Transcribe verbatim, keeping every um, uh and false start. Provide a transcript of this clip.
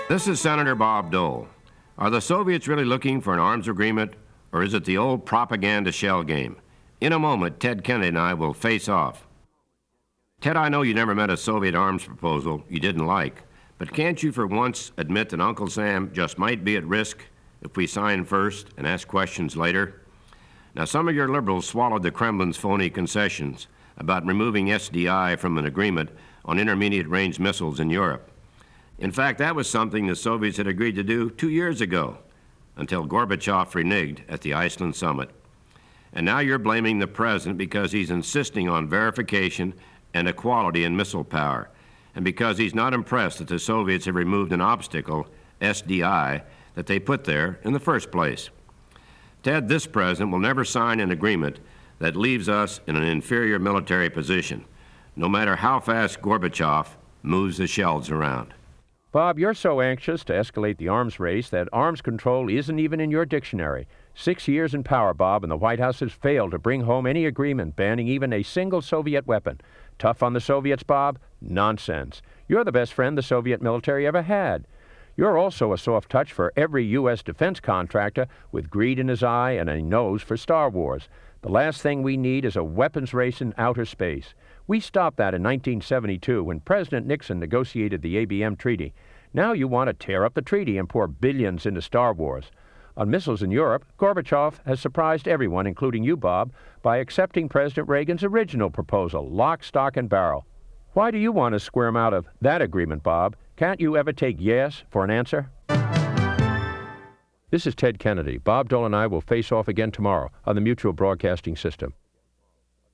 This is Senator Bob Dole. Are the Soviets really looking for an arms agreement, or is it the old propaganda shell game? In a moment, Ted Kennedy and I will face off. Ted, I know you never met a Soviet arms proposal you didn't like, but can't you for once admit that Uncle Sam just might be at risk if we sign first and ask questions later? Now, some of your liberals swallowed the Kremlin's phony concessions about removing S D I from an agreement on intermediate-range missiles in Europe. In fact, that was something the Soviets had agreed to do two years ago, until Gorbachev reneged at the Iceland summit. And now you're blaming the president because he's insisting on verification and equality in missile power, and because he's not impressed that the Soviets have removed an obstacle, S D I, that they put there in the first place. Ted, this president will never sign an agreement that leaves us in an inferior military position, no matter how fast Gorbachev moves the shelves around. Bob, you're so anxious to escalate the arms race that arms control isn't even in your dictionary. Six years in power, Bob, and the White House has failed to bring home any agreement banning even a single Soviet weapon. Tough on the Soviets, Bob? Nonsense. You're the best friend the Soviet military ever had. You're also a soft touch for every U S defense contractor with greed in his eye and a nose for Star Wars. The last thing we need is a weapons race in outer space. We stopped that in nineteen seventy-two when President Nixon negotiated the A B M Treaty. Now you want to tear up the treaty and pour billions into Star Wars. On missiles in Europe, Gorbachev has surprised everyone, including you, Bob, by accepting President Reagan's original proposal, lock, stock, and barrel. Why do you want to squirm out of that agreement, Bob? Can't you ever take yes for an answer? This is Ted Kennedy. Bob Dole and I will face off again tomorrow on the Mutual Broadcasting System.